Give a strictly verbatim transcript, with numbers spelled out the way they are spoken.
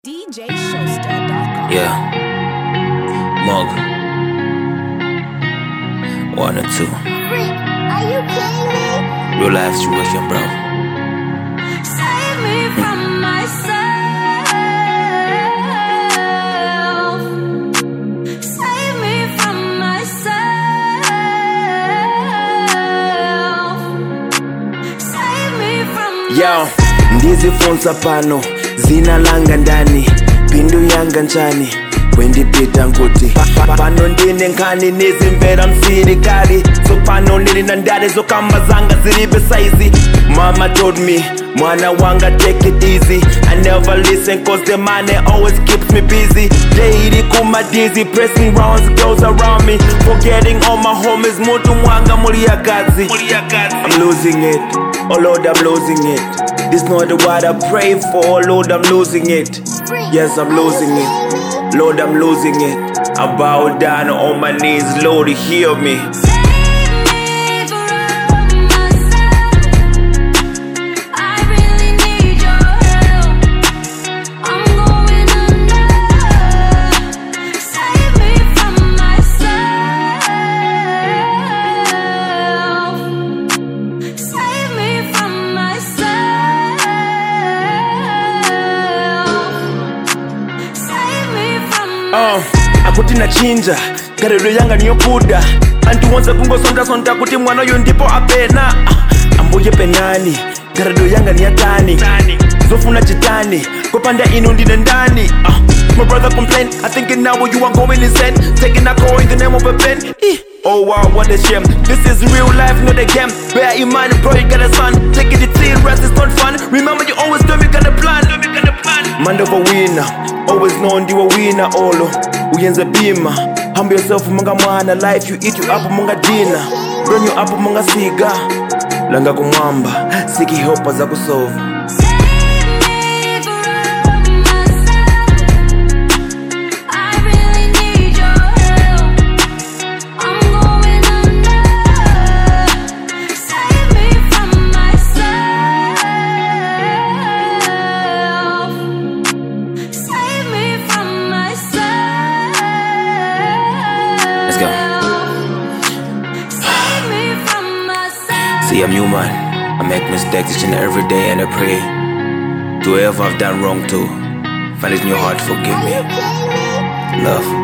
D J Showster dot com. Yeah. Mug. One or two. Freak, are you kidding me? Real life situation, bro. Save me from myself. Save me from myself. Save me from Yo, ndizifunza pano zina langa ndani pindu yanga nchani kwendipita nkuti pano ndine nkhani nizimvera msirikali so pano ndili na ndale zokamba zanga zilibe saizi. Mama told me mwana wanga take it easy. I never listen cause the money always keeps me busy. Daily kuma dizzy pressing rounds girls around me forgetting all my homies mutu mwanga mulia kazi. I'm losing it, oh Lord I'm losing it. This not the word I pray for, Lord I'm losing it. Yes I'm losing it, Lord I'm losing it. I bow down on my knees, Lord hear me. Uh, akuti nachinja garero yanga niyokuda antiwonza kungosonda sonda kuti mwana uyu ndipo apena. uh, ambuye penani garero yanga niyatani zofuna chitani kopanda inu ndine ndani. uh, my brother complain I think now you are going insane taking a call in the name of a pen. eh. Oh wow, what a shame. This is real life, not a game. Bear in mind, bro, you got a son. Taking it serious, it's not fun. Remember, you always told me you got a plan. Man of a winner, always known you a winner. Olo, uyenze bima. Humble yourself, munga mwana. Life you eat you up, munga dinner. Burn you up, munga siga. Langa kumwamba, siki help za kusolve. See, I'm human. I make mistakes each and every day, and I pray to whoever I've done wrong to, find it in your heart, forgive me. Love.